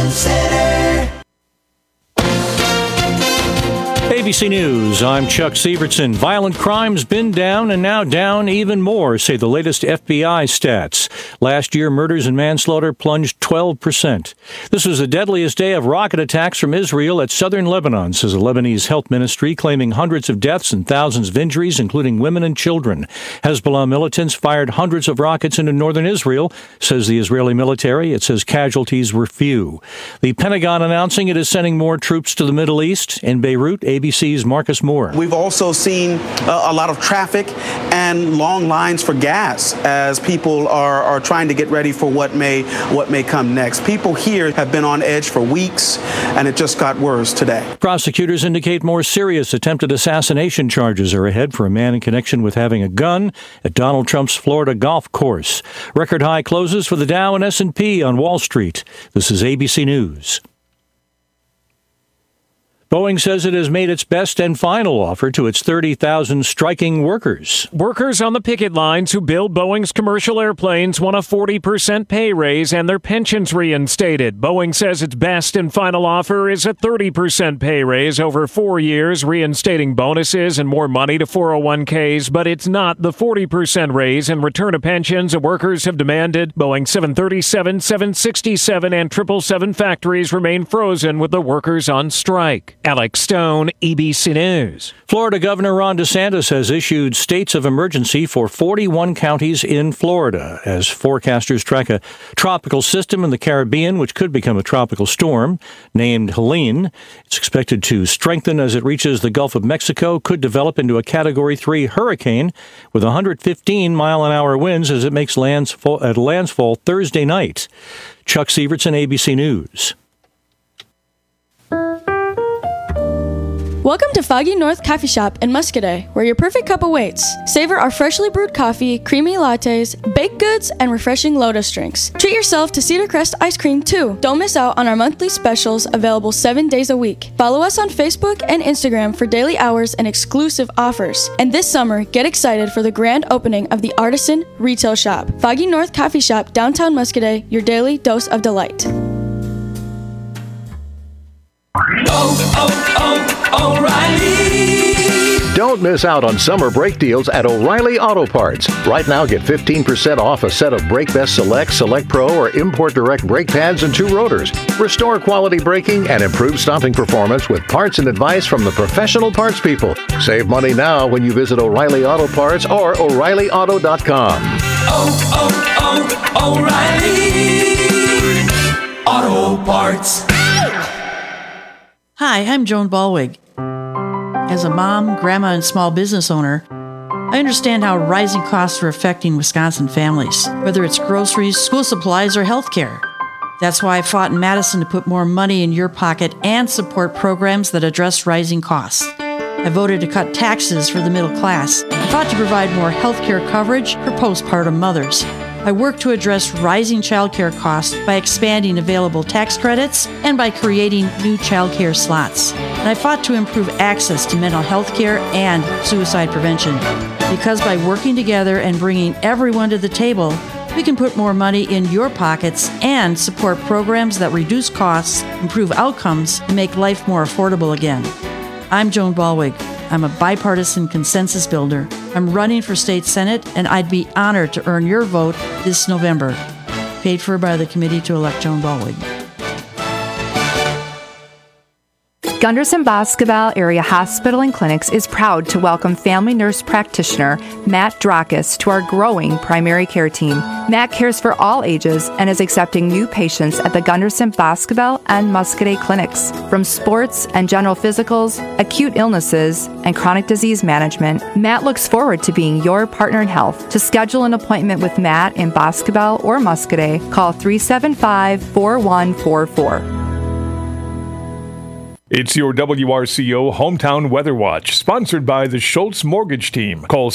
Center. ABC News, I'm Chuck Sievertson. Violent crime's been down and now down even more, say the latest FBI stats. Last year, murders and manslaughter plunged 12%. This was the deadliest day of rocket attacks from Israel at southern Lebanon, says the Lebanese health ministry, claiming hundreds of deaths and thousands of injuries, including women and children. Hezbollah militants fired hundreds of rockets into northern Israel, says the Israeli military. It says casualties were few. The Pentagon announcing it is sending more troops to the Middle East. In Beirut, ABC's Marcus Moore. We've also seen a lot of traffic and long lines for gas as people are trying to get ready for what may come next. People here have been on edge for weeks, and it just got worse today. Prosecutors indicate more serious attempted assassination charges are ahead for a man in connection with having a gun at Donald Trump's Florida golf course. Record high closes for the Dow and S&P on Wall Street. This is ABC News. Boeing says it has made its best and final offer to its 30,000 striking workers. Workers on the picket lines who build Boeing's commercial airplanes want a 40% pay raise and their pensions reinstated. Boeing says its best and final offer is a 30% pay raise over 4 years, reinstating bonuses and more money to 401ks, but it's not the 40% raise and return of pensions that workers have demanded. Boeing 737, 767, and 777 factories remain frozen with the workers on strike. Alex Stone, ABC News. Florida Governor Ron DeSantis has issued states of emergency for 41 counties in Florida as forecasters track a tropical system in the Caribbean, which could become a tropical storm, named Helene. It's expected to strengthen as it reaches the Gulf of Mexico, could develop into a Category 3 hurricane with 115-mile-an-hour winds as it makes landfall Thursday night. Chuck Sievertson, ABC News. Welcome to Foggy North Coffee Shop in Muscadet, where your perfect cup awaits. Savor our freshly brewed coffee, creamy lattes, baked goods, and refreshing Lotus drinks. Treat yourself to Cedar Crest ice cream, too. Don't miss out on our monthly specials available 7 days a week. Follow us on Facebook and Instagram for daily hours and exclusive offers. And this summer, get excited for the grand opening of the Artisan Retail Shop. Foggy North Coffee Shop, downtown Muscadet, your daily dose of delight. O'Reilly. Don't miss out on summer brake deals at O'Reilly Auto Parts. Right now, get 15% off a set of Brake Best Select, Select Pro, or Import Direct brake pads and 2 rotors. Restore quality braking and improve stopping performance with parts and advice from the professional parts people. Save money now when you visit O'Reilly Auto Parts or O'ReillyAuto.com. O'Reilly Auto Parts. Hi, I'm Joan Balwig. As a mom, grandma, and small business owner, I understand how rising costs are affecting Wisconsin families, whether it's groceries, school supplies, or healthcare. That's why I fought in Madison to put more money in your pocket and support programs that address rising costs. I voted to cut taxes for the middle class. I fought to provide more healthcare coverage for postpartum mothers. I work to address rising childcare costs by expanding available tax credits and by creating new childcare slots. And I fought to improve access to mental health care and suicide prevention. Because by working together and bringing everyone to the table, we can put more money in your pockets and support programs that reduce costs, improve outcomes, and make life more affordable again. I'm Joan Balwig. I'm a bipartisan consensus builder. I'm running for state senate, and I'd be honored to earn your vote this November. Paid for by the Committee to Elect Joan Balwig. Gunderson Boscobel Area Hospital and Clinics is proud to welcome family nurse practitioner Matt Drakis to our growing primary care team. Matt cares for all ages and is accepting new patients at the Gunderson Boscobel and Muscadet clinics. From sports and general physicals, acute illnesses, and chronic disease management, Matt looks forward to being your partner in health. To schedule an appointment with Matt in Boscobel or Muscadet, call 375-4144. It's your WRCO Hometown Weather Watch, sponsored by the Schultz Mortgage Team. Call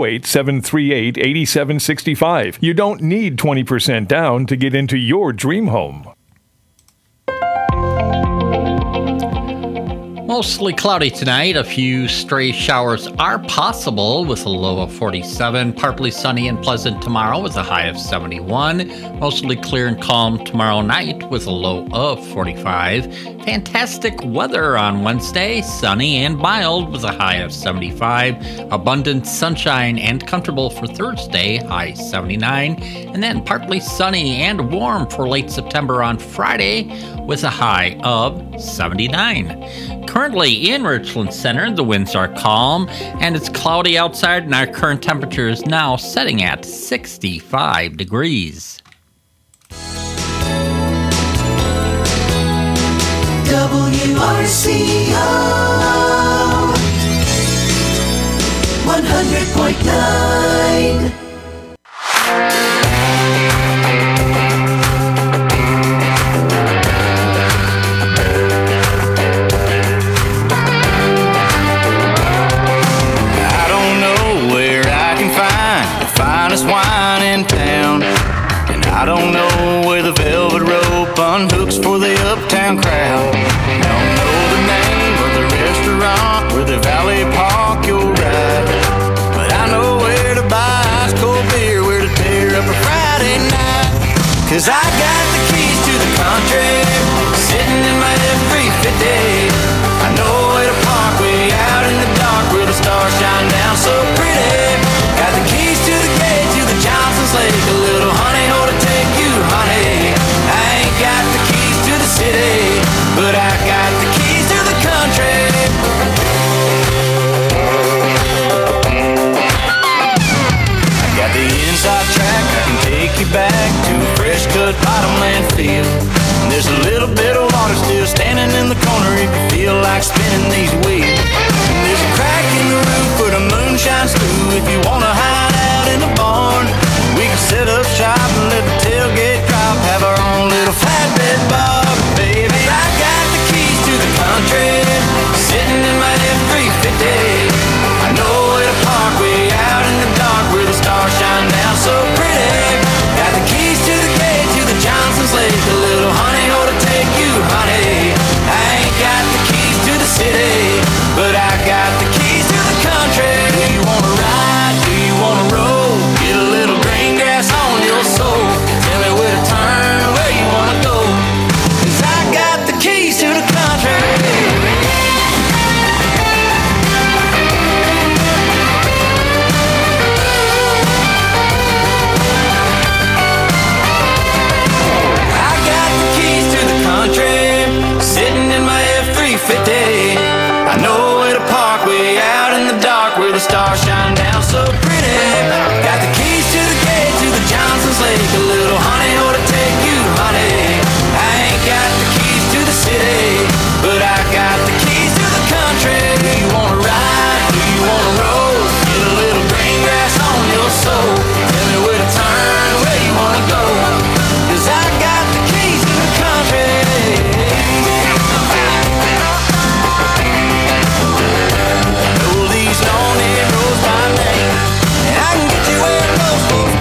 608-738-8765. You don't need 20% down to get into your dream home. Mostly cloudy tonight. A few stray showers are possible with a low of 47. Partly sunny and pleasant tomorrow with a high of 71. Mostly clear and calm tomorrow night with a low of 45. Fantastic weather on Wednesday. Sunny and mild with a high of 75. Abundant sunshine and comfortable for Thursday, high 79. And then partly sunny and warm for late September on Friday with a high of 79. Currently in Richland Center, the winds are calm and it's cloudy outside, and our current temperature is now setting at 65 degrees. WRCO 100.9. Wine in town, and I don't know where the velvet rope unhooks for the uptown crowd. Don't know the name of the restaurant where the Valley Park you'll ride, but I know where to buy ice cold beer, where to tear up a Friday night. 'Cause I got the keys to the country sitting in my F-350. I know where to park way out in the dark where the stars shine down so pretty. Got the keys to the gate to the Johnson's Lake, a little honey hole to take you, honey. I ain't got the keys to the city, but I got the keys to the country. I got the inside track, I can take you back to a fresh cut bottomland field. And there's a little bit of water still standing in the corner if you feel like spinning these wheels. And there's a crack in the roof where the moon shines through if you wanna hide out in the barn. We can set up shop and let the tailgate drop, have our own little flatbed bar. Baby, I got the keys to the country sitting in my F-350. I know where to park way out in the dark where the stars shine down so pretty. Got the keys to the gate to the Johnson's Lake, a little honey hole to take you, honey. I ain't got the keys to the city, but I got the keys to the country. Do you wanna ride? Do you wanna roll? Get a little green grass on your soul. Tell me where to turn, where you wanna go. 'Cause I got the keys to the country. Sitting in my F-350. I know where to park way out in the dark where the stars shine down so pretty. Got the keys to the gate to the Johnson's Lake, a little honey hole to take you, honey. I ain't got the keys to the city, but I got the keys to the country. Do you wanna ride? Do you wanna roll? Get a little green grass on your soul. Tell me where to turn, where you wanna go. 'Cause I got the keys to the country. Lonely roads by name, and I can get you where most folks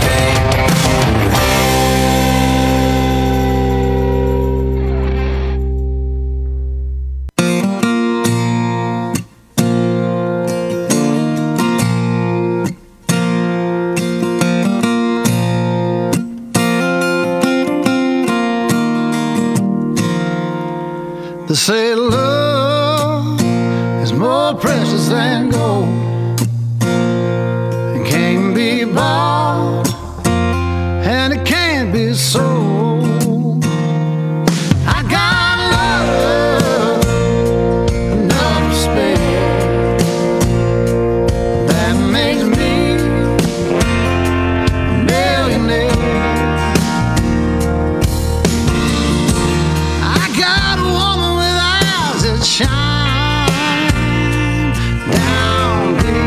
They say love is more precious than gold. It can't be bought and it can't be sold. I got love enough to spare that makes me a millionaire. I got a woman with eyes that shine down here.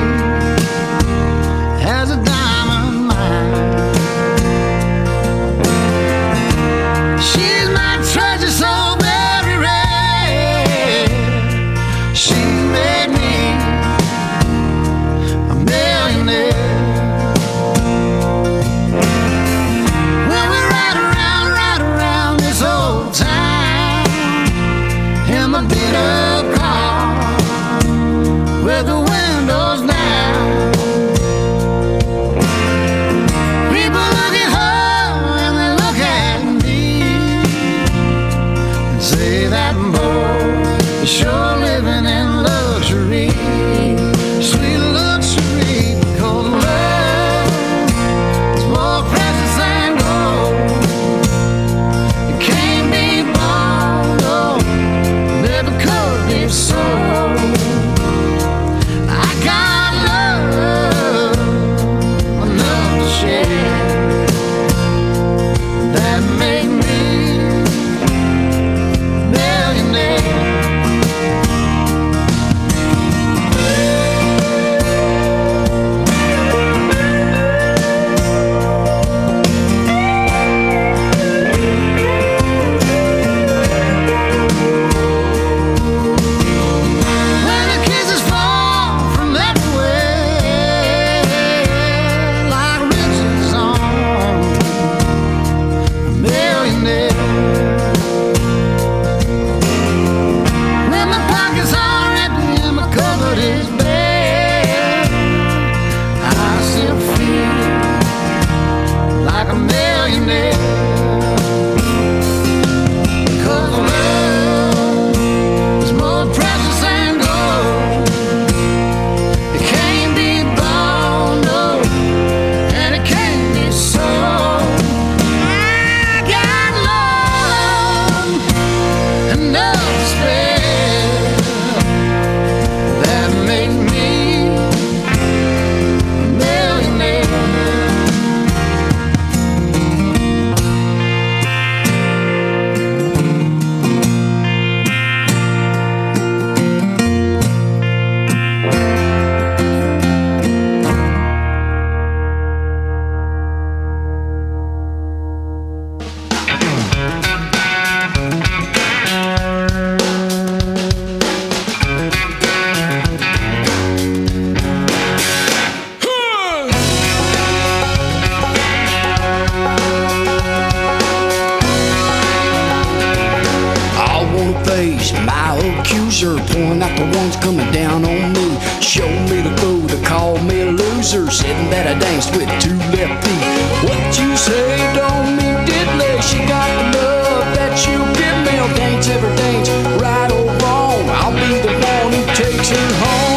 accuser, pouring out the ones coming down on me. Show me the fool to call me a loser, said that I danced with two left feet. What you say don't mean diddly. She got the love that you give me. I'll dance every dance, right or wrong. I'll be the one who takes her home.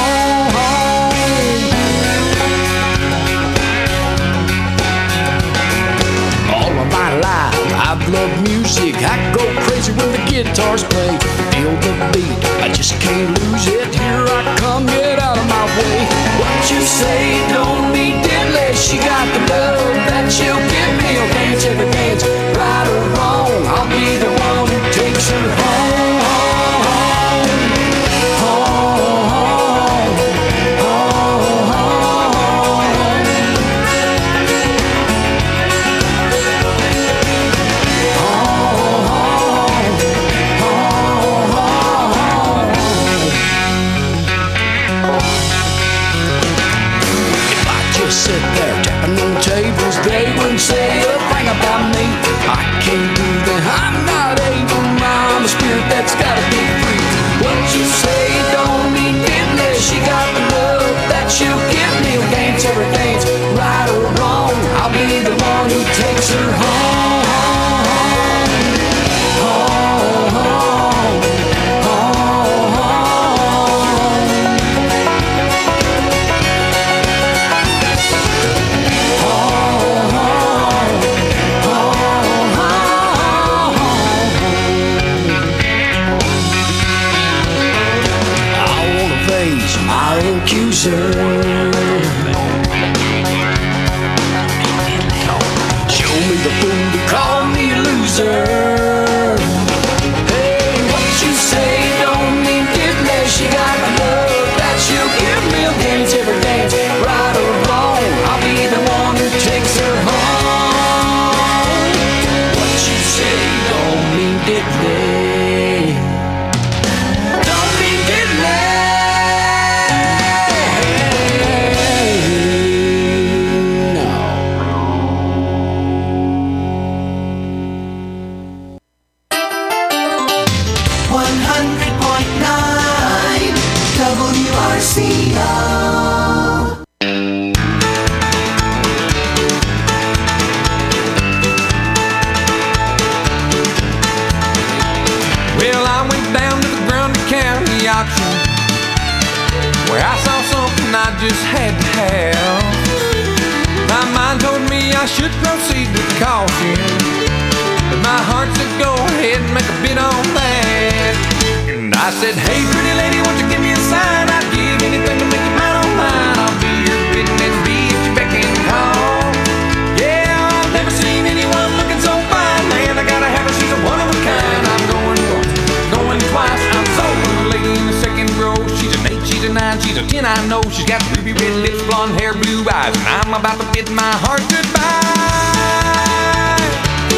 I've loved music, I go crazy when the guitars play. Feel the beat, I just can't lose it. Here I come, get out of my way. What you say don't mean diddly. She got the love that she'll give me. I'll dance every dance, right or wrong. I'll be the one who takes her home. They wouldn't say a thing about me. I can't do that, I'm not able. I'm a spirit that's gotta be free. What you say don't mean diddly. She got the love that she'll give me. I'll dance every dance, right or wrong. I'll be the one who takes her home. Accuser, show me the fool to call me a loser. Hey, what you say don't mean diddly. She got the love that she'll give me. I'll dance every dance, right or wrong. I'll be the one who takes her home. What you say don't mean diddly. Don't mean diddly. I just had to have. My mind told me I should proceed with caution, but my heart said go ahead and make a bid on that. And I said, hey pretty lady, won't you give me a sign? I'd give anything to make you mine on mine. I'll be your bidding and be at your beck and call. Yeah, I've never seen anyone looking so fine. Man, I gotta have her, she's a one of a kind. I'm going once, going twice. I'm sold with a lady in the second row. She's an 8, she's a 9, she's a 10, I know. She's got ruby red lips, blonde hair, blue eyes, and I'm about to bid my heart goodbye.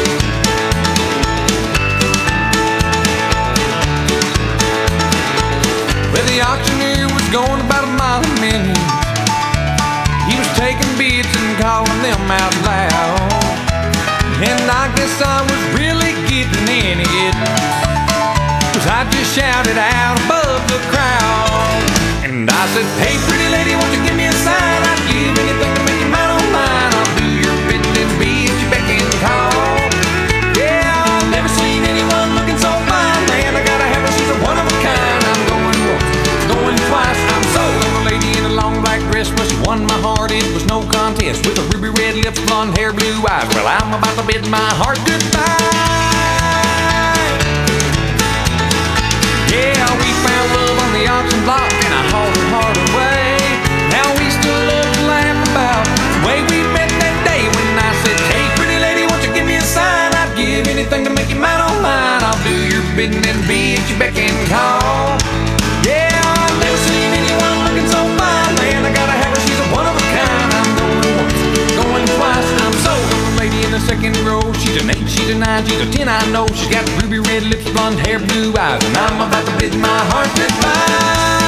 Well, the auctioneer was going about a mile a minute. He was taking bids and calling them out loud, and I guess I was really getting in it, 'cause I just shouted out above the crowd. And I said, hey pretty lady, won't you give me a sign? I'd give anything to make you mine on mine. I'll do your bidding and be at your beck and call. Yeah, I've never seen anyone looking so fine. Man, I gotta have her, she's a one of a kind. I'm going once, going twice. I'm sold on a lady in a long black dress. Well, she won my heart, it was no contest. With a ruby red lips, blonde hair, blue eyes. Well, I'm about to bid my heart goodbye. Yeah, we found love on the auction block, and I hauled her heart away. Now we still love to laugh about the way we met that day when I said, hey pretty lady, won't you give me a sign? I'd give anything to make you mine on mine. I'll do your bidding and be at your beck and call. Yeah, I've never seen anyone looking so fine. Man, I gotta have her, she's a one of a kind. I'm going once, going twice. I'm sold on a lady in the second row. She's an 8, she's a 9, she's a 10, I know. She's got ruby red lips, blonde hair, blue eyes, and I'm about to bid my heart goodbye.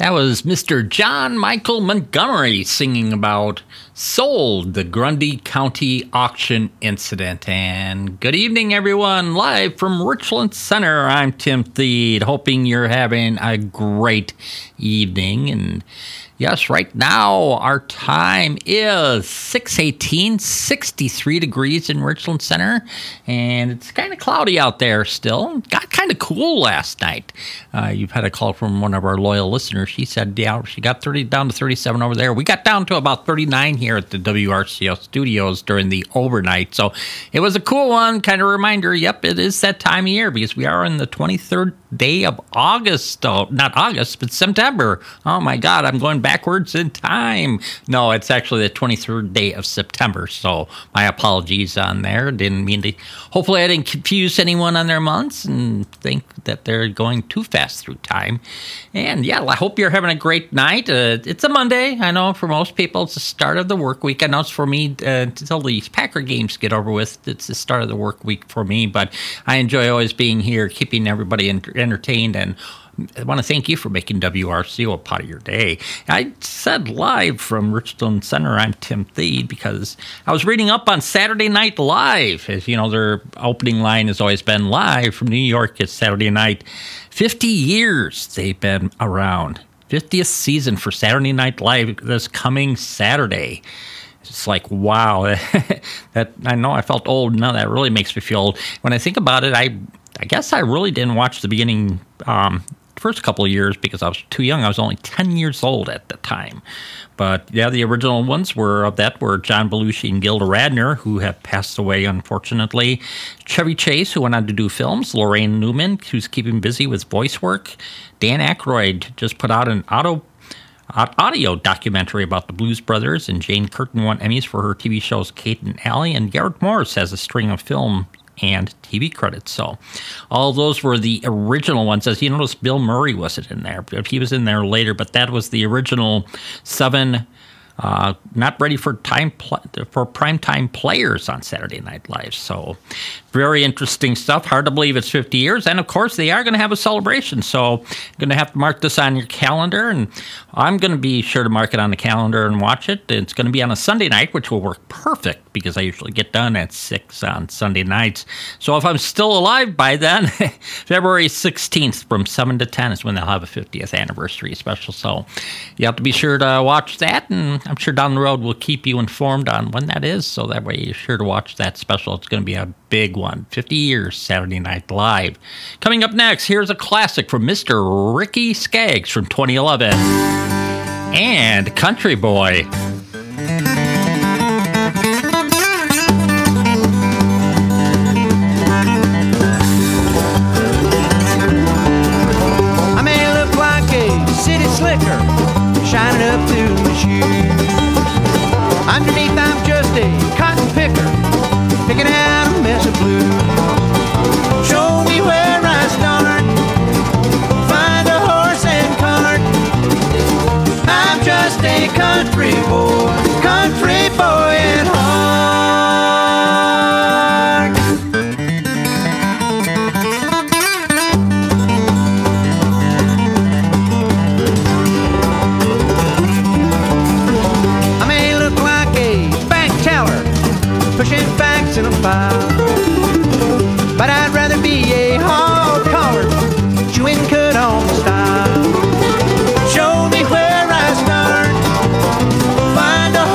That was Mr. John Michael Montgomery singing about Sold, the Grundy County auction incident. And good evening, everyone. Live from Richland Center, I'm Tim Thede, hoping you're having a great evening. And yes, right now our time is 6:18, 63 degrees in Richland Center, and it's kind of cloudy out there still. Got kind of cool last night. You've had a call from one of our loyal listeners. She said, yeah, she got 30 down to 37 over there. We got down to about 39 here at the WRCO studios during the overnight, so it was a cool one. Kind of reminder, yep, it is that time of year because we are in the 23rd day of August. Oh, not August, but September. Oh my God, I'm going backwards in time. No, it's actually the 23rd day of September, so my apologies on there. Didn't mean to. Hopefully I didn't confuse anyone on their months and think that they're going too fast through time. And yeah, I hope you're having a great night. It's a Monday. I know for most people it's the start of the work week. I know it's for me until these Packer games get over with. It's the start of the work week for me, but I enjoy always being here, keeping everybody entertained, and I want to thank you for making WRCO a part of your day. I said live from Richland Center, I'm Tim Thede, because I was reading up on Saturday Night Live. As you know, their opening line has always been live from New York. It's Saturday night. 50 years they've been around. 50th season for Saturday Night Live this coming Saturday. It's like, wow. That I know I felt old. Now that really makes me feel old. When I think about it, I guess I really didn't watch the beginning first couple of years because I was too young. I was only 10 years old at the time. But yeah, the original ones were John Belushi and Gilda Radner, who have passed away, unfortunately. Chevy Chase, who went on to do films. Lorraine Newman, who's keeping busy with voice work. Dan Aykroyd just put out an audio documentary about the Blues Brothers, and Jane Curtin won Emmys for her TV shows Kate and Allie, and Garrett Morris has a string of film and TV credits. So all those were the original ones. As you notice, Bill Murray wasn't in there. He was in there later, but that was the original 7 not ready for primetime players on Saturday Night Live. So very interesting stuff. Hard to believe it's 50 years. And, of course, they are going to have a celebration. So I'm going to have to mark this on your calendar. And I'm going to be sure to mark it on the calendar and watch it. It's going to be on a Sunday night, which will work perfect because I usually get done at 6 on Sunday nights. So if I'm still alive by then, February 16th from 7 to 10 is when they'll have a 50th anniversary special. So you have to be sure to watch that. And I'm sure down the road we'll keep you informed on when that is. So that way you're sure to watch that special. It's going to be a big one. 50 years Saturday Night Live. Coming up next, here's a classic from Mr. Ricky Skaggs from 2011 and Country Boy. I may look like a city slicker shining up through my shoes. Underneath I'm just a cotton picker picking out a mess of blues. Show me where I start, find a horse and cart. I'm just a country boy at heart. I may look like a bank teller pushing facts in a file, but I'd rather be a hog collar chewing cut on the style. Show me where I start, find a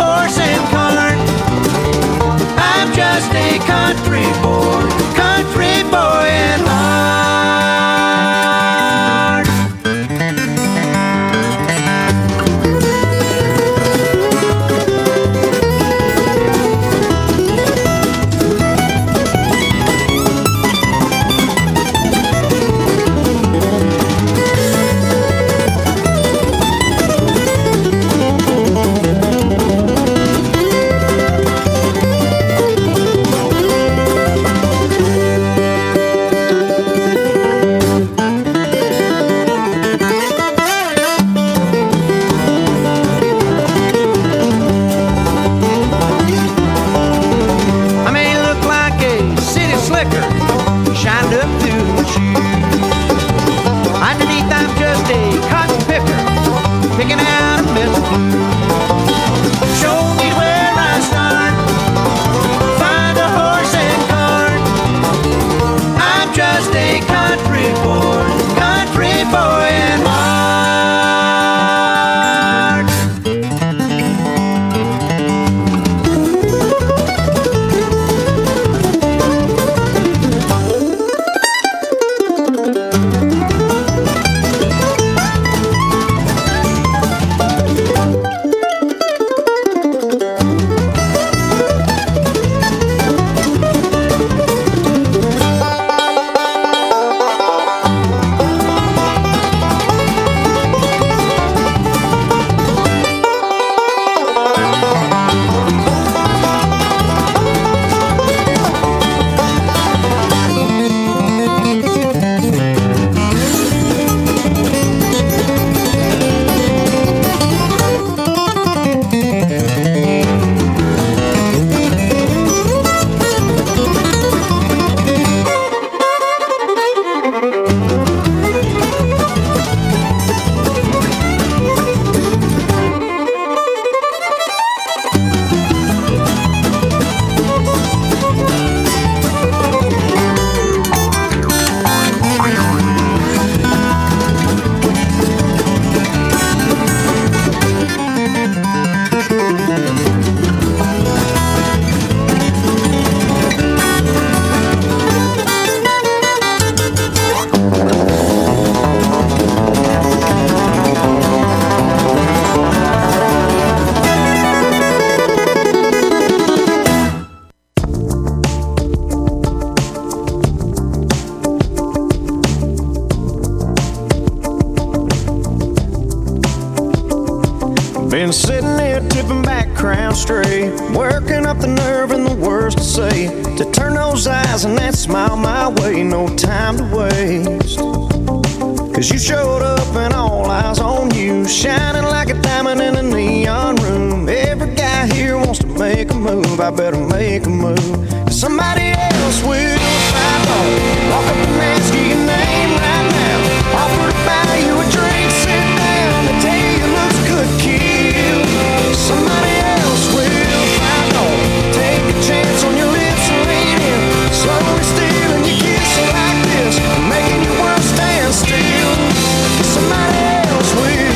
Been sitting here tipping back, crown straight, working up the nerve and the words to say, to turn those eyes and that smile my way. No time to waste, 'cause you showed up and all eyes on you, shining like a diamond in a neon room. Every guy here wants to make a move. I better make a move, 'cause somebody else will find on. Walk up and ask you your name right now. Offer to buy you a drink, sit down, they tell you it looks good, kill. Somebody else will find on. Take a chance on your lips and lean in, slowly stealing your kiss like this, making your world stand still. Somebody else will.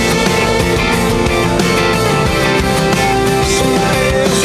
Somebody else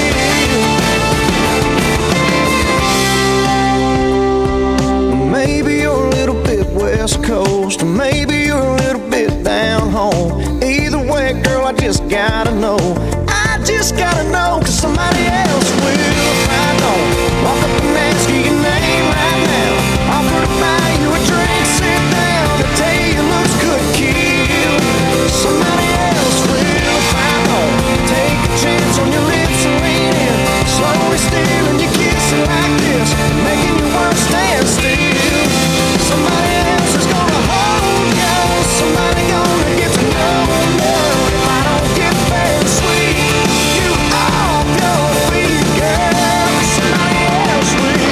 will. Maybe you're a little bit West Coast, or maybe you're a little bit down home. Either way, girl, I just gotta know. I just gotta know, 'cause somebody else will find on. Walk up and ask you your name right now. Offer to buy you a drink, sit down, they tell you it looks good, kill. Somebody else will find on. Take a chance on your lips and lean in, slowly stealing your kissing like this, making your world stand still. Somebody else is gonna hold you, somebody gonna get to know you. If I don't get very sweet, you off your feet, girl. Somebody else will.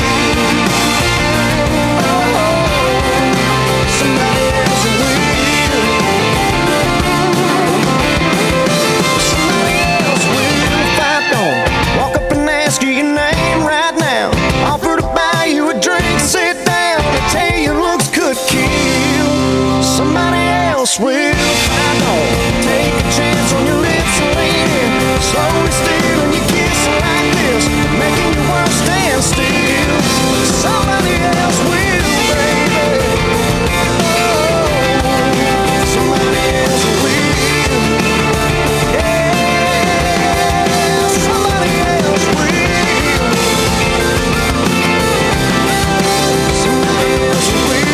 Somebody else will. Somebody else will. If I don't walk up and ask you your name right now, offer to buy you a drink, sit down, and tell you it looks good, kill. Somebody else will find on. Take a chance on your lips and lean in, slowly stealing your kiss like this, making your world stand still. Somebody else will, baby. Somebody else will. Yeah, somebody else will. Somebody else will.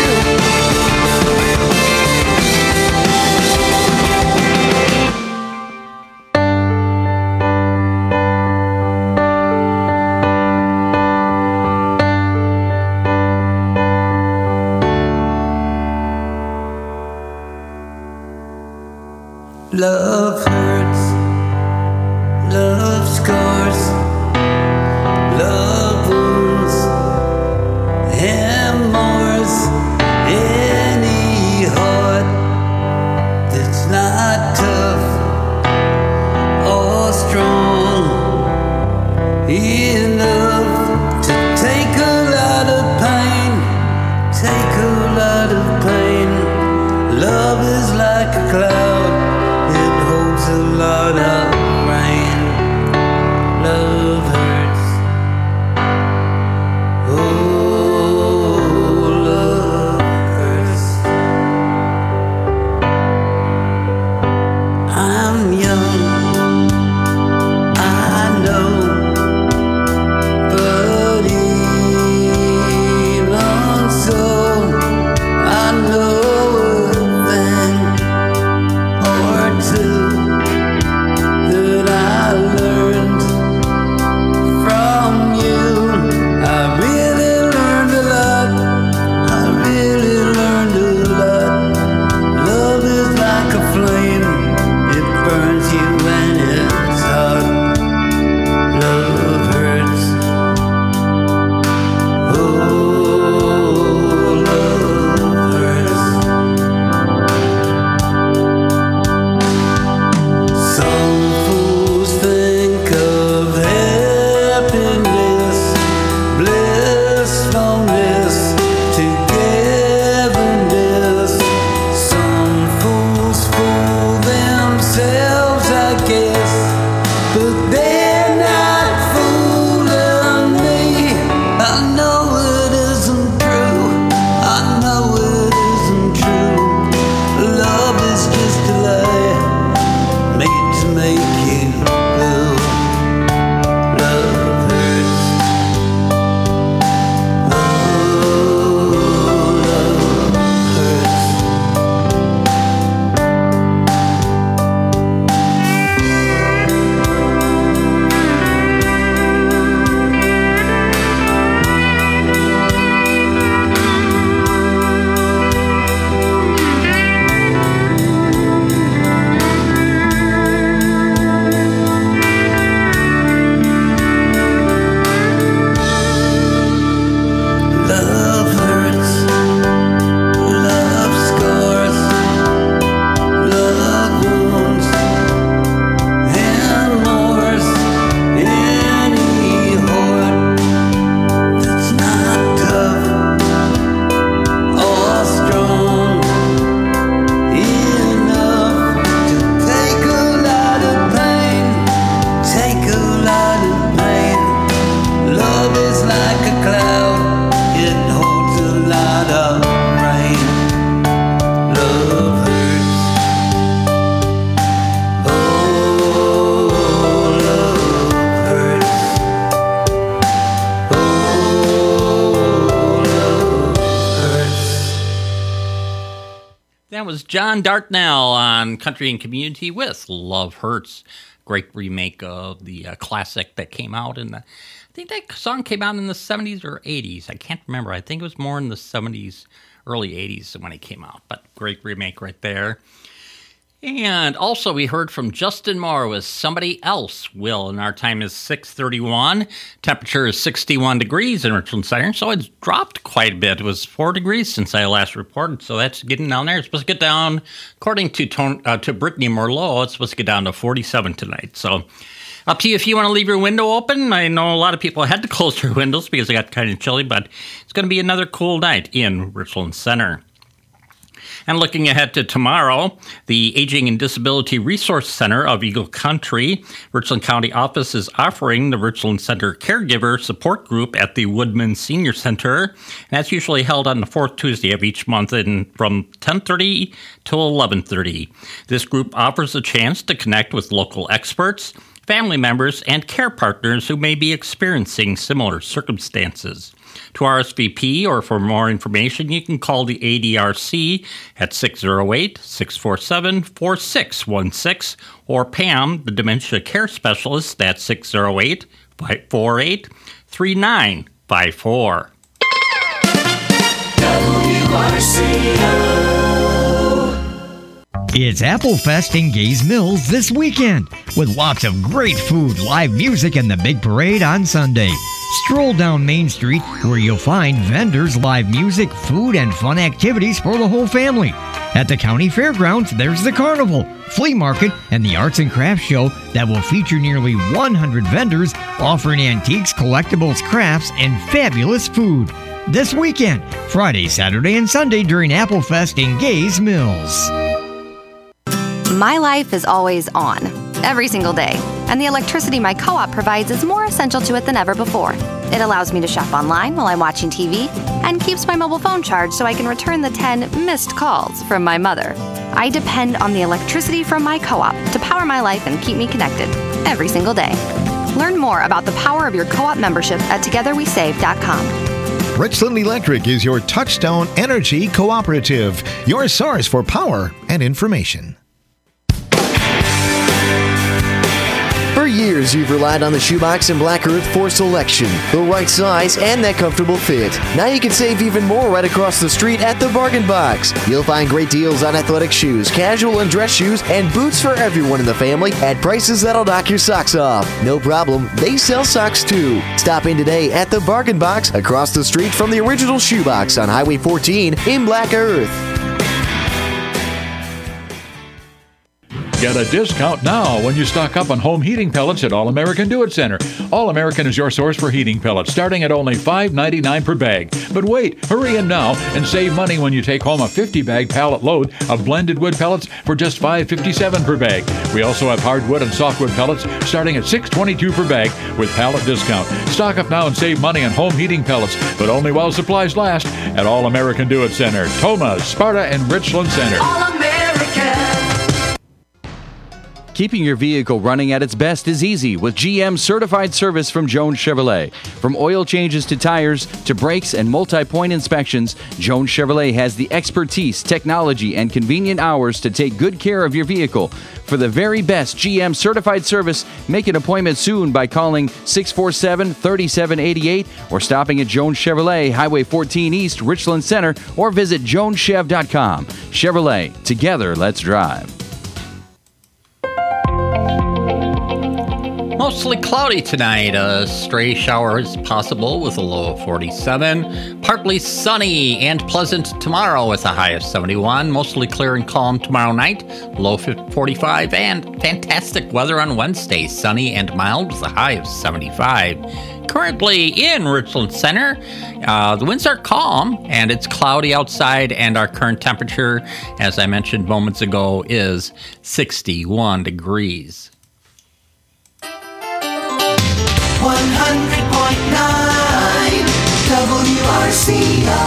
Love hurts, love scars, love wounds and mars any heart that's not tough or strong enough to take a lot of pain, take a lot of pain. Love is like a cloud, it holds a lot of rain. Love hurts. Oh, love hurts. I'm young, I know, was John Dartnell on Country and Community with Love Hurts. Great remake of the classic that came out in the... I think that song came out in the 70s or 80s. I can't remember. I think it was more in the 70s, early 80s when it came out. But great remake right there. And also we heard from Justin Moore with Somebody Else Will, and our time is 6:31. Temperature is 61 degrees in Richland Center, so it's dropped quite a bit. It was 4 degrees since I last reported, so that's getting down there. It's supposed to get down, according to Brittany Merlot, it's supposed to get down to 47 tonight. So up to you if you want to leave your window open. I know a lot of people had to close their windows because it got kind of chilly, but it's going to be another cool night in Richland Center. And looking ahead to tomorrow, the Aging and Disability Resource Center of Eagle Country, Richland County office is offering the Richland Center Caregiver Support Group at the Woodman Senior Center. And that's usually held on the fourth Tuesday of each month from 10:30 to 11:30. This group offers a chance to connect with local experts, family members, and care partners who may be experiencing similar circumstances. To RSVP or for more information, you can call the ADRC at 608-647-4616 or Pam, the Dementia Care Specialist, at 608-548-3954. It's Apple Fest in Gays Mills this weekend, with lots of great food, live music, and the big parade on Sunday. Stroll down Main Street where you'll find vendors, live music, food, and fun activities for the whole family. At the county fairgrounds, there's the carnival, flea market, and the arts and crafts show that will feature nearly 100 vendors offering antiques, collectibles, crafts, and fabulous food. This weekend, Friday, Saturday, and Sunday during Apple Fest in Gays Mills. My life is always on, every single day, and the electricity my co-op provides is more essential to it than ever before. It allows me to shop online while I'm watching TV and keeps my mobile phone charged so I can return the 10 missed calls from my mother. I depend on the electricity from my co-op to power my life and keep me connected every single day. Learn more about the power of your co-op membership at togetherwesave.com. Richland Electric is your touchstone energy cooperative, your source for power and information. For years, you've relied on the Shoebox and Black Earth for selection, the right size, and that comfortable fit. Now you can save even more right across the street at the Bargain Box. You'll find great deals on athletic shoes, casual and dress shoes, and boots for everyone in the family at prices that'll knock your socks off. No problem, they sell socks too. Stop in today at the Bargain Box across the street from the original Shoebox on Highway 14 in Black Earth. Get a discount now when you stock up on home heating pellets at All American Do It Center. All American is your source for heating pellets, starting at only $5.99 per bag. But wait, hurry in now and save money when you take home a 50-bag pallet load of blended wood pellets for just $5.57 per bag. We also have hardwood and softwood pellets starting at $6.22 per bag with pallet discount. Stock up now and save money on home heating pellets, but only while supplies last at All American Do It Center, Toma, Sparta, and Richland Center. All American. Keeping your vehicle running at its best is easy with GM certified service from Jones Chevrolet. From oil changes to tires to brakes and multi-point inspections, Jones Chevrolet has the expertise, technology, and convenient hours to take good care of your vehicle. For the very best GM certified service, make an appointment soon by calling 647-3788 or stopping at Jones Chevrolet, Highway 14 East, Richland Center, or visit joneschev.com. Chevrolet, together, let's drive. Mostly cloudy tonight. A stray shower is possible with a low of 47. Partly sunny and pleasant tomorrow with a high of 71. Mostly clear and calm tomorrow night, low 45. And fantastic weather on Wednesday, sunny and mild with a high of 75. Currently in Richland Center, the winds are calm and it's cloudy outside, and our current temperature, as I mentioned moments ago, is 61 degrees. 100.9 WRCO.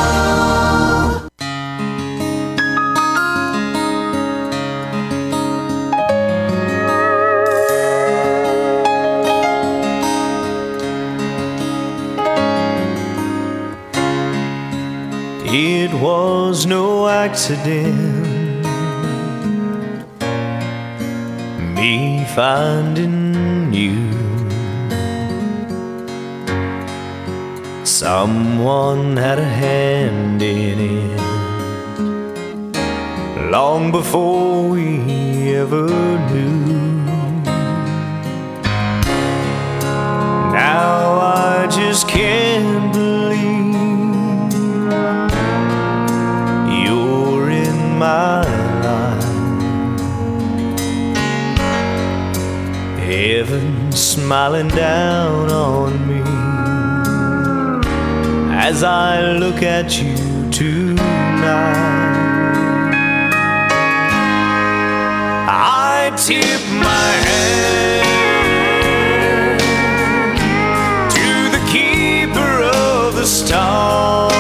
It was no accident me finding you. Someone had a hand in it long before we ever knew. Now I just can't believe you're in my life. Heaven smiling down on me as I look at you tonight. I tip my hand to the keeper of the stars.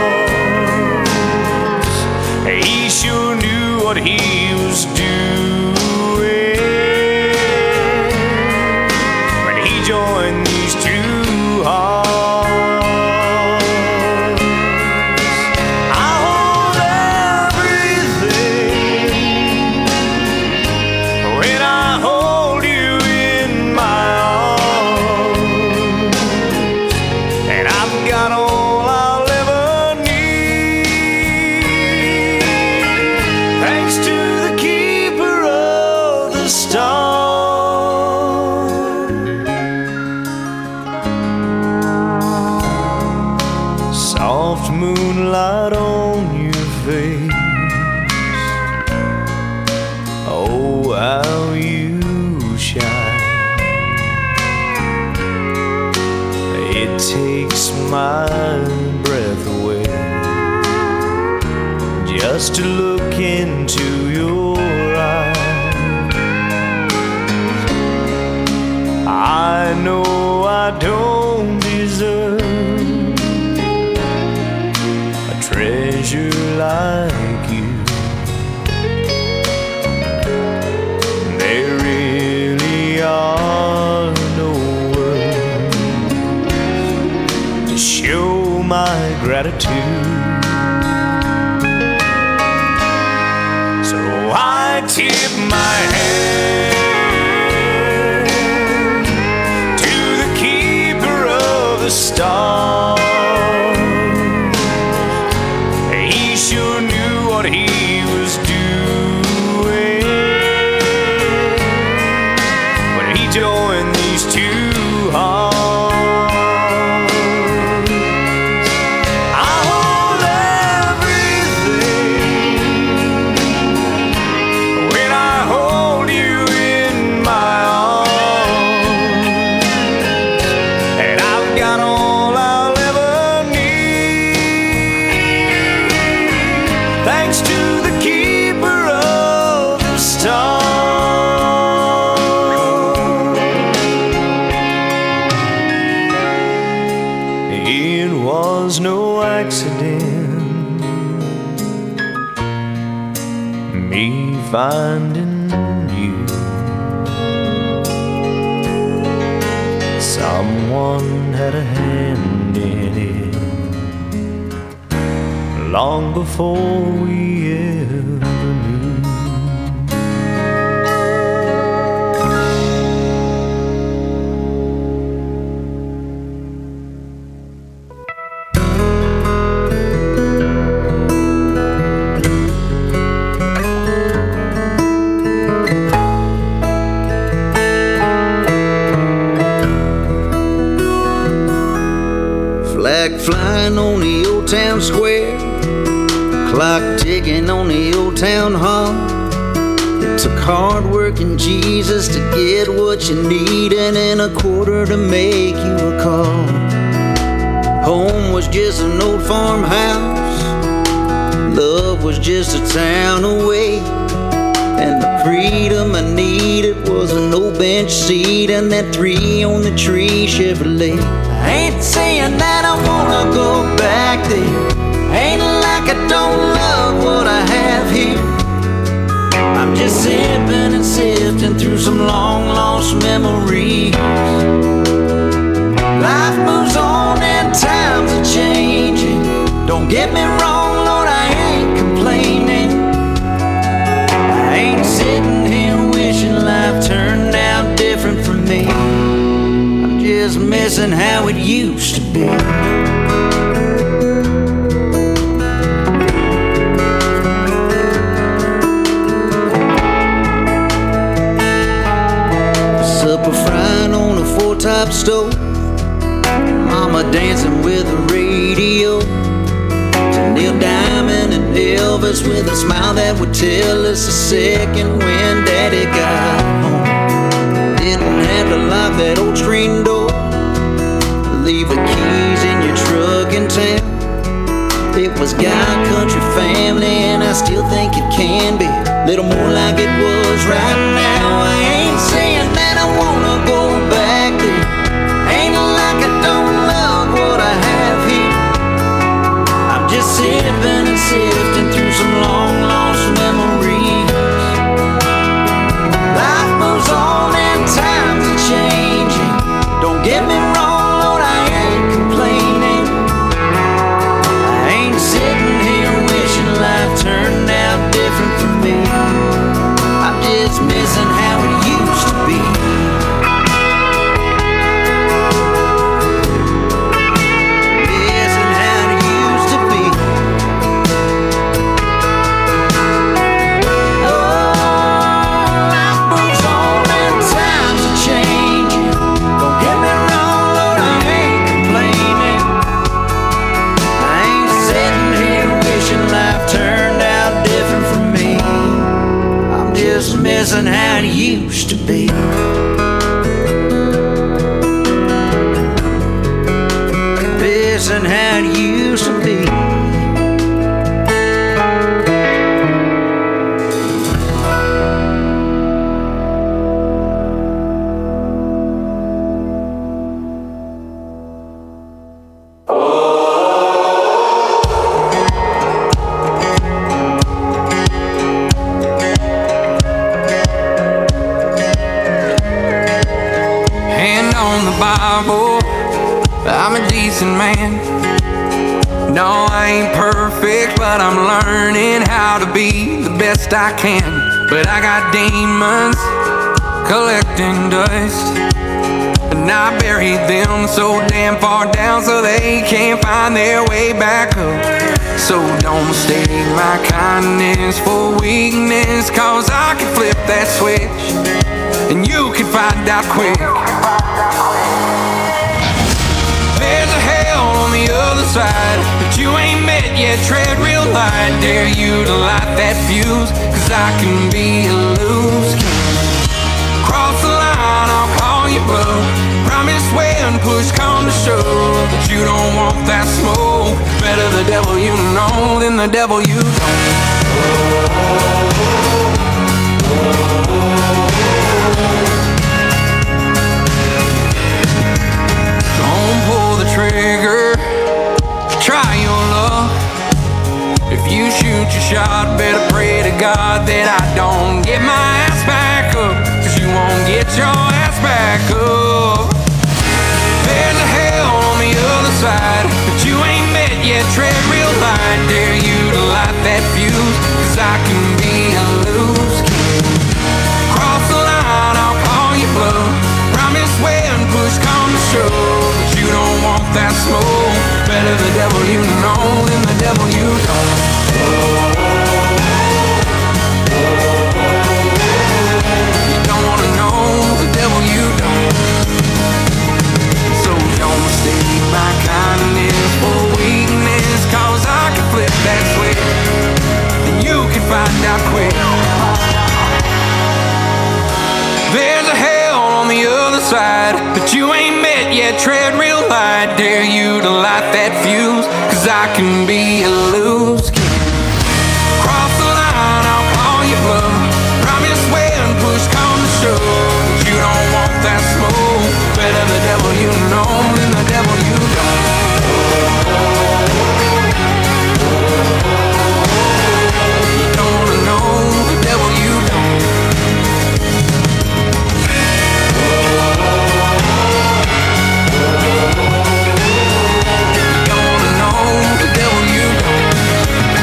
He sure knew what he was doing when he joined these two hearts. Soft moonlight on your face. Oh, how you shine. It takes my breath away just to look into your eyes. I know I don't deserve treasure like you. There really are no words to show my gratitude. So I tip my hand to the keeper of the stars. Sure knew what he was doing when he joined these two hearts. I hold everything when I hold you in my arms, and I've got all I'll ever need, thanks to the keeper of the stars. It was no accident, me finding you. Someone had a hand in it long before we ever knew. Flag flying on the old town square, clock ticking on the old town hall. It took hard work and Jesus to get what you needed and a quarter to make you a call. Home was just an old farmhouse, love was just a town away, and the freedom I needed was an old bench seat and that 3 on the tree Chevrolet. I ain't saying that I wanna go back there, ain't like I don't love what I have here. I'm just sipping and sifting through some long lost memories. Life moves on and times are changing. Don't get me wrong, Lord, I ain't complaining. I ain't sitting here wishing life turned missing how it used to be. Supper frying on a 4-top stove, Mama dancing with the radio, to Neil Diamond and Elvis with a smile that would tell us a second when Daddy got home. Didn't have to lock that old screen door, leave the keys in your truck in town. It was God, country, family, and I still think it can be a little more like it was right now. I ain't saying that I wanna go back there, ain't like I don't love what I have here. I'm just sipping and sifting through some long lost memories. Life moves on and times are changing. Don't get me wrong, Lord, I ain't complaining. I ain't sitting here wishing life turned out different for me. I'm just missing how it used to be. Missing how it used to be. Oh, life moves on and times are changing. Don't get me wrong, Lord, I ain't complaining. I ain't sitting here wishing life turned out different for me. I'm just missing how it used to be. Missing how it used to be. Hand on the Bible, I'm a decent man. No, I ain't perfect, but I'm learning how to be the best I can. But I got demons collecting dust, and I buried them so damn far down so they can't find their way back up. So don't mistake my kindness for weakness, cause I can flip that switch and you can find out quick. There's a hell on the other side that you ain't met yet. Tread real light, dare you to light that fuse, cause I can be a loose cannon. Cross the line, I'll call you bluff. Promise when push come to shove that you don't want that smoke. Better the devil you know than the devil you don't. Don't pull the trigger, try your luck. If you shoot your shot, better pray to God that I don't get my ass back up, cause you won't get your ass back up. There's a hell on the other side that you ain't met yet. Tread real light, dare you to light that fuse, cause I can be a loose cannon. Cross the line, I'll call you bluff. Promise when push come to shove that you don't want that smoke. Better the devil you know than the devil you don't. You don't wanna know the devil you don't. So don't mistake my kindness for weakness, cause I can flip that switch and you can find out quick. There's a hell on the other side that you ain't met yet. Tread real light, dare you to light that fuse, cause I can be a loose cannon. Cross the line, I'll call you bluff. Promise when push come to shove that you don't want that smoke. Better the devil you know than the devil you don't. You don't wanna know the devil you don't. You don't wanna know the devil you don't.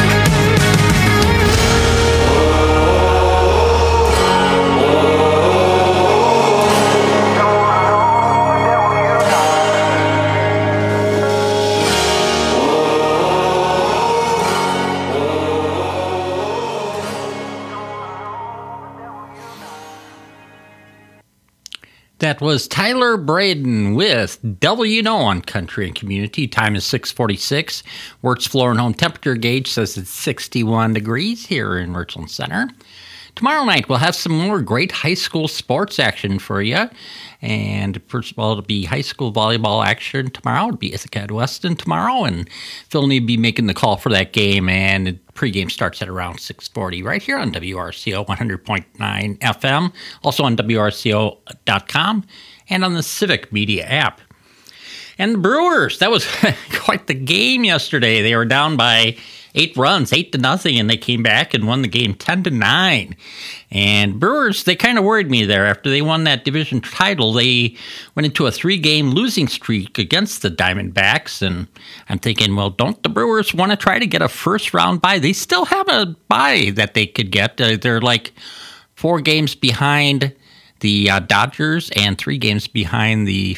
That was Tyler Braden with Devil You Know on Country and Community. Time is 6:46. Wertz Floor and Home temperature gauge says it's 61 degrees here in Richland Center. Tomorrow night, we'll have some more great high school sports action for you. And first of all, it'll be high school volleyball action tomorrow. It'll be Ithaca at Weston tomorrow. And Phil need to be making the call for that game. And the pregame starts at around 6:40 right here on WRCO 100.9 FM. Also on WRCO.com and on the Civic Media app. And the Brewers, that was quite the game yesterday. They were down by 8 runs, 8-0, and they came back and won the game 10-9. And Brewers, they kind of worried me there. After they won that division title, they went into a 3-game losing streak against the Diamondbacks. And I'm thinking, well, don't the Brewers want to try to get a first-round bye? They still have a bye that they could get. They're like 4 games behind the Dodgers and 3 games behind the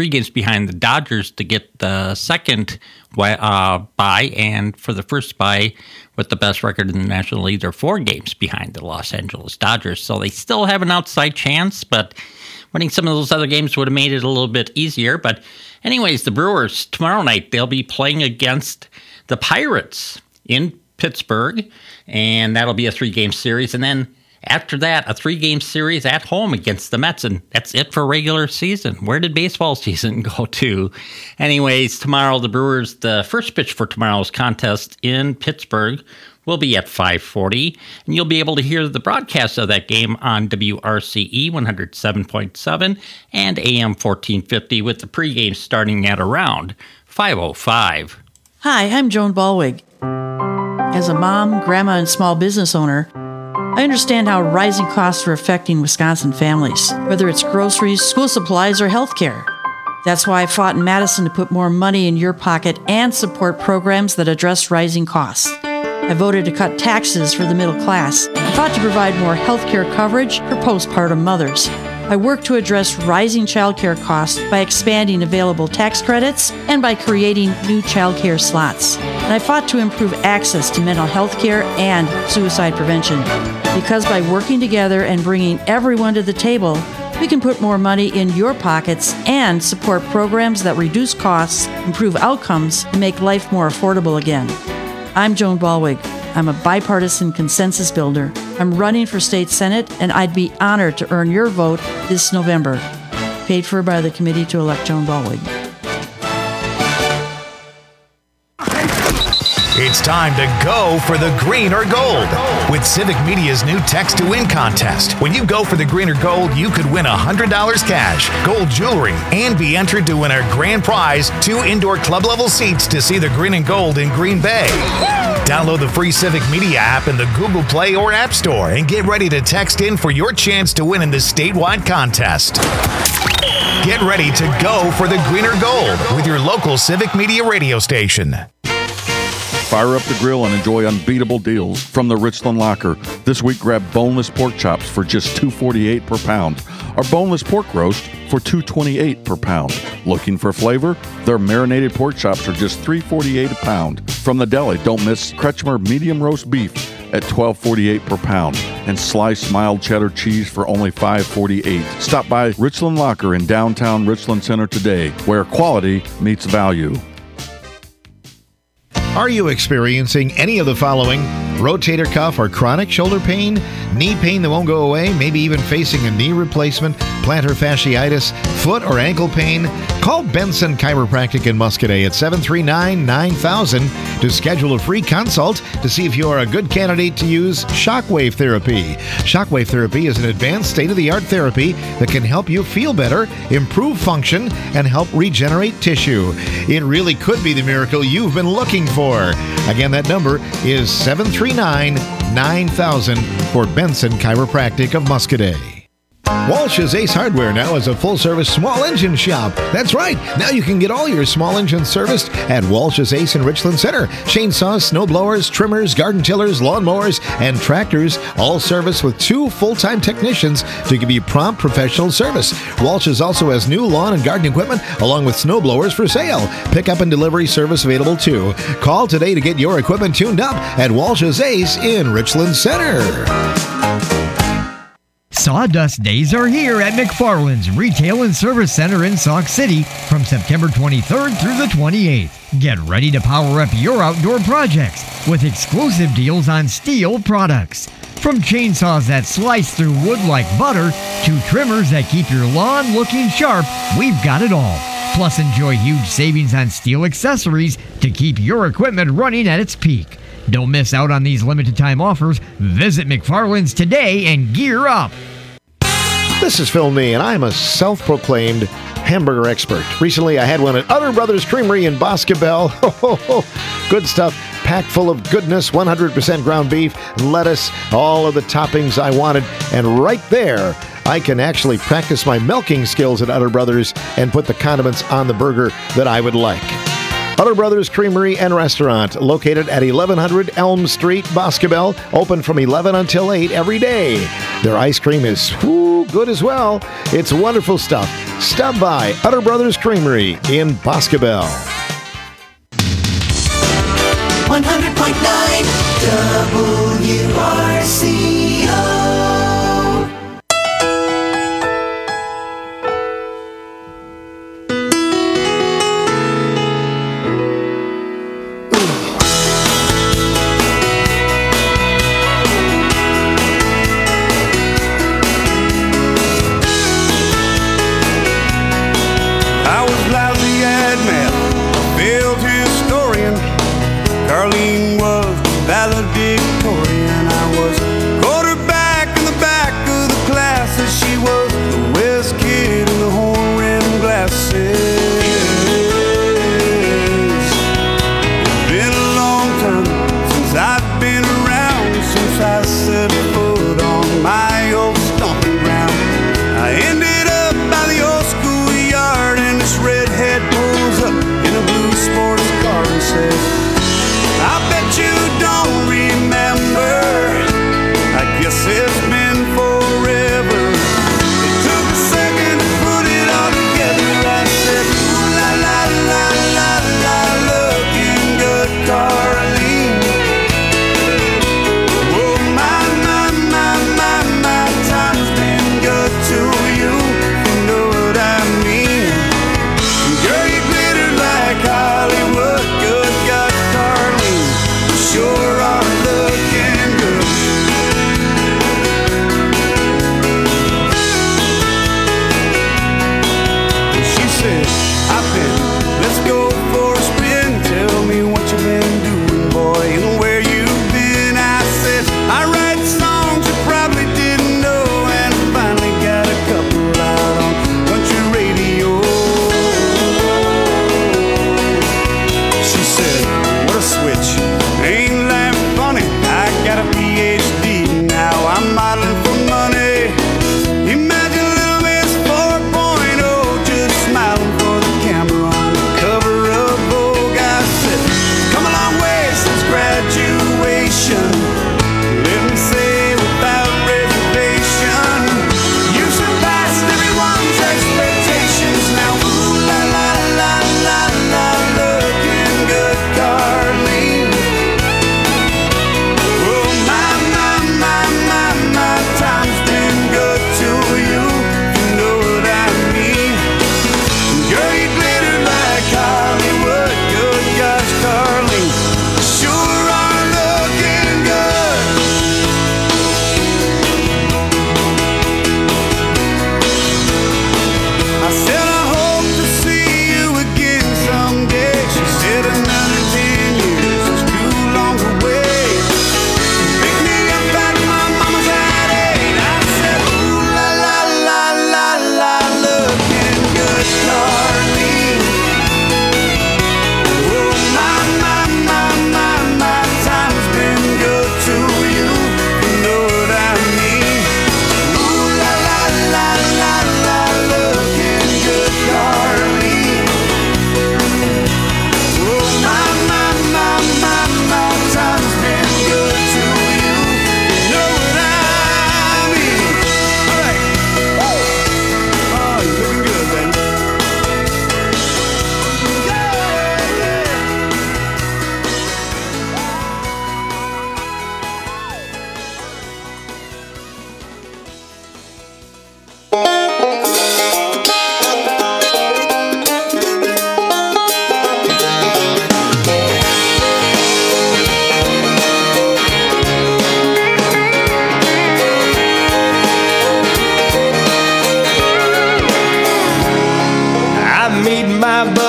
Dodgers to get the second bye, and for the first bye with the best record in the National League, they're 4 games behind the Los Angeles Dodgers, so they still have an outside chance, but winning some of those other games would have made it a little bit easier. But anyways, the Brewers, tomorrow night, they'll be playing against the Pirates in Pittsburgh, and that'll be a 3-game series, and then after that, a 3-game series at home against the Mets, and that's it for regular season. Where did baseball season go to? Anyways, tomorrow, the Brewers, the first pitch for tomorrow's contest in Pittsburgh will be at 5:40, and you'll be able to hear the broadcast of that game on WRCE 107.7 and AM 1450 with the pregame starting at around 5:05. Hi, I'm Joan Balwig. As a mom, grandma, and small business owner, I understand how rising costs are affecting Wisconsin families, whether it's groceries, school supplies, or healthcare. That's why I fought in Madison to put more money in your pocket and support programs that address rising costs. I voted to cut taxes for the middle class. I fought to provide more healthcare coverage for postpartum mothers. I worked to address rising childcare costs by expanding available tax credits and by creating new childcare slots. And I fought to improve access to mental health care and suicide prevention. Because by working together and bringing everyone to the table, we can put more money in your pockets and support programs that reduce costs, improve outcomes, and make life more affordable again. I'm Joan Balwig. I'm a bipartisan consensus builder. I'm running for state senate, and I'd be honored to earn your vote this November. Paid for by the committee to elect Joan Balwig. It's time to go for the green or gold with Civic Media's new Text to Win contest. When you go for the green or gold, you could win $100 cash, gold jewelry, and be entered to win our grand prize, 2 indoor club level seats to see the green and gold in Green Bay. Download the free Civic Media app in the Google Play or App Store and get ready to text in for your chance to win in this statewide contest. Get ready to go for the green or gold with your local Civic Media radio station. Fire up the grill and enjoy unbeatable deals from the Richland Locker. This week, grab boneless pork chops for just $2.48 per pound, or boneless pork roast for $2.28 per pound. Looking for flavor? Their marinated pork chops are just $3.48 a pound. From the deli, don't miss Kretschmer medium roast beef at $12.48 per pound, and sliced mild cheddar cheese for only $5.48. Stop by Richland Locker in downtown Richland Center today, where quality meets value. Are you experiencing any of the following? Rotator cuff or chronic shoulder pain? Knee pain that won't go away? Maybe even facing a knee replacement? Plantar fasciitis? Foot or ankle pain? Call Benson Chiropractic in Muscadet at 739-9000 to schedule a free consult to see if you are a good candidate to use shockwave therapy. Shockwave therapy is an advanced state-of-the-art therapy that can help you feel better, improve function, and help regenerate tissue. It really could be the miracle you've been looking for. Again, that number is 739-9000 for Benson Chiropractic of Muscadet. Walsh's Ace Hardware now is a full-service small engine shop. That's right. Now you can get all your small engines serviced at Walsh's Ace in Richland Center. Chainsaws, snow blowers, trimmers, garden tillers, lawnmowers, and tractors, all serviced with 2 full-time technicians to give you prompt professional service. Walsh's also has new lawn and garden equipment along with snow blowers for sale. Pickup and delivery service available too. Call today to get your equipment tuned up at Walsh's Ace in Richland Center. Sawdust Days are here at McFarland's Retail and Service Center in Sauk City from September 23rd through the 28th. Get ready to power up your outdoor projects with exclusive deals on STIHL products. From chainsaws that slice through wood like butter to trimmers that keep your lawn looking sharp, we've got it all. Plus, enjoy huge savings on STIHL accessories to keep your equipment running at its peak. Don't miss out on these limited time offers. Visit McFarland's today and gear up. This is Phil Nee, and I'm a self-proclaimed hamburger expert. Recently, I had one at Utter Brothers Creamery in Boscobel. Good stuff, packed full of goodness, 100% ground beef, lettuce, all of the toppings I wanted. And right there, I can actually practice my milking skills at Utter Brothers and put the condiments on the burger that I would like. Utter Brothers Creamery and Restaurant, located at 1100 Elm Street, Boscobel, open from 11 until 8 every day. Their ice cream is good as well. It's wonderful stuff. Stop by Utter Brothers Creamery in Boscobel. 100.9 WRCO. Carlene was valedictorian. I was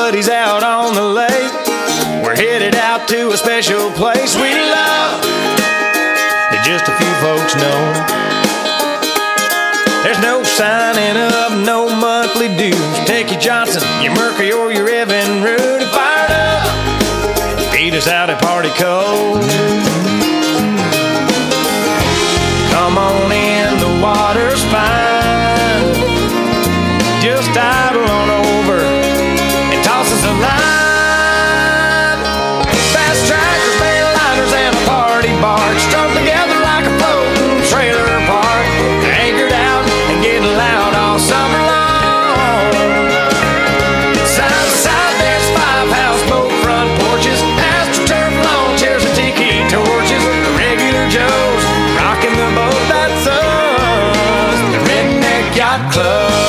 buddies out on the lake. We're headed out to a special place we love that just a few folks know. There's no signing up, no monthly dues. Take your Johnson, your Mercury, or your Evan Root and fired up. Beat us out at Party Cove. Come on in, the water's fine. Just idle on over and toss us a line. Fast trackers, mainliners, and a party barge strung together like a floating trailer park. Anchored out and getting loud all summer long. Side to side, there's 5 houseboat front porches, astroturf lawn chairs and tiki torches. The regular Joes rocking the boat, that's us, the Redneck Yacht Club.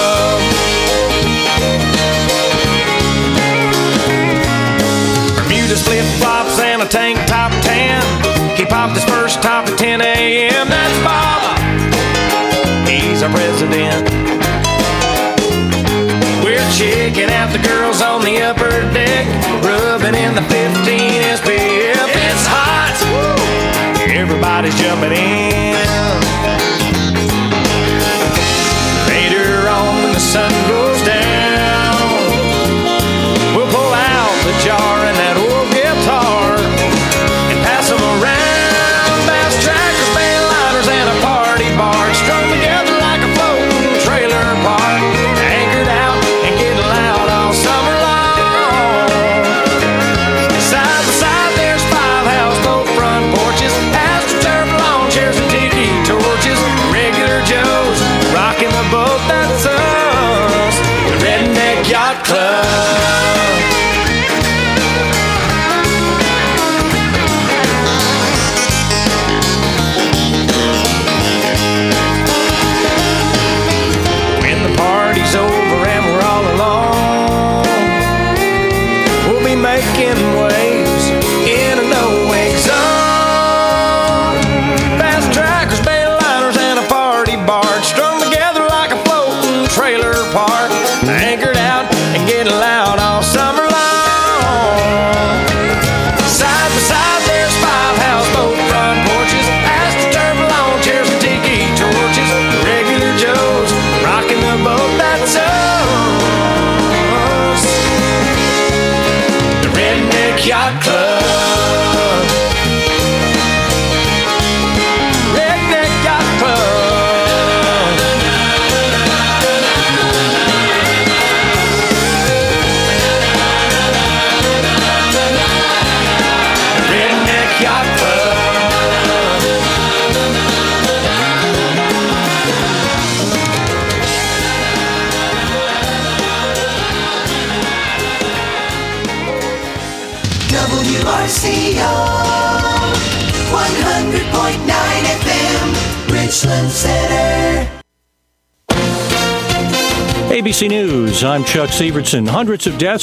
Flip-flops and a tank top tan. He popped his first top at 10 a.m. That's Bob. He's our president. We're checking out the girls on the upper deck, rubbing in the 15 SPF. It's hot. Everybody's jumping in. Later on when the sun goes down, we'll pull out the jar and that old guitar and pass them around. Bass trackers, mainliners, and a party barge strung together like a floating trailer park. Anchored out and getting loud all summer long. Side by side, there's 5 houseboat front porches, astroturf lawn chairs and tiki torches. Regular Joes rocking the boat, that's us, the Redneck Yacht Club. Over and we're all alone, we'll be making waves in a no-wake zone. Fast trackers, mainliners, and a party barge strung together like a floating trailer park. Anchored out and getting loud all summer long. Side by side, there's 5 houseboat front porches, astroturf lawn chairs and tiki torches. Regular Joes rocking the boat, that's us, the Redneck Yacht Club. Redneck Yacht Club. Redneck Yacht Club. WRCO 100.9 FM, Richland Center. ABC News, I'm Chuck Severson. Hundreds of deaths